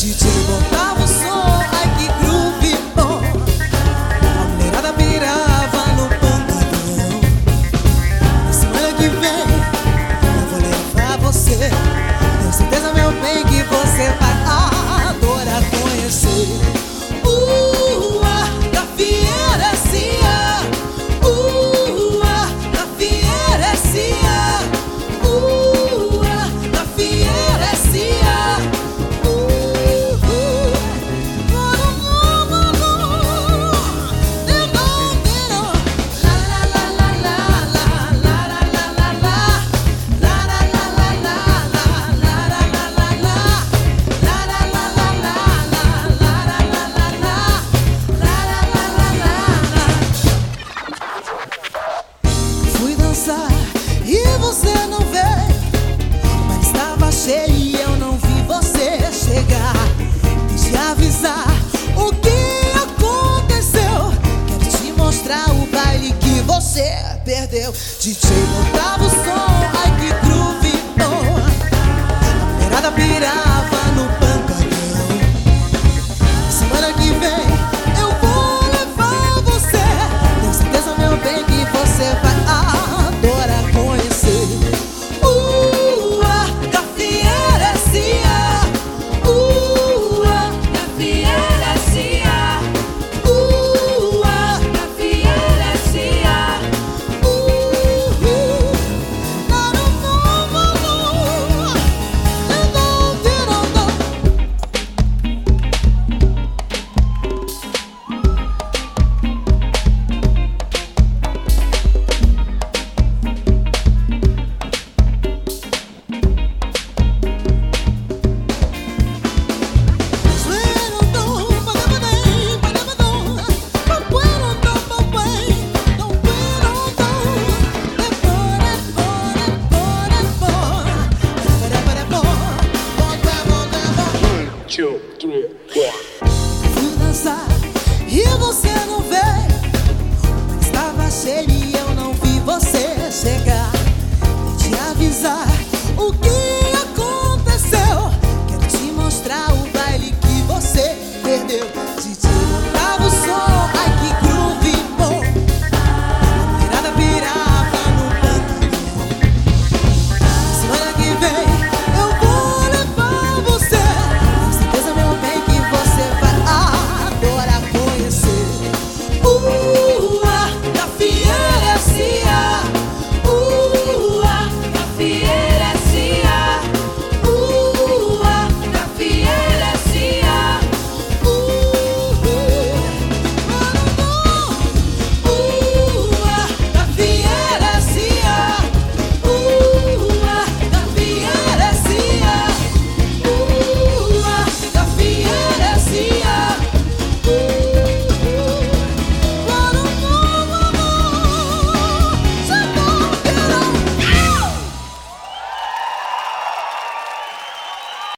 DJ botava o som, ai que groove bom. A mulherada pirava no pancadão. Na semana que vem eu vou levar você. Tenho certeza, meu bem, que você vai adorar conhecer. Gafieira S.A. Gafieira S.A. Gafieira S.A. Fui dançar e você não veio, mas estava cheio e eu não vi você chegar. Quis te avisar o que aconteceu, quero te mostrar o baile que você perdeu. DJ botava o som, ai que groove bom. A mulherada pirava no pancadão. Semana que vem eu vou levar você. Tenho certeza, meu bem, que você vai adorar conhecer. Gafieira S.A. Gafieira S.A. Gafieira S.A. Fui dançar e você não veio, mas estava cheio e eu não vi você chegar. E te avisar o que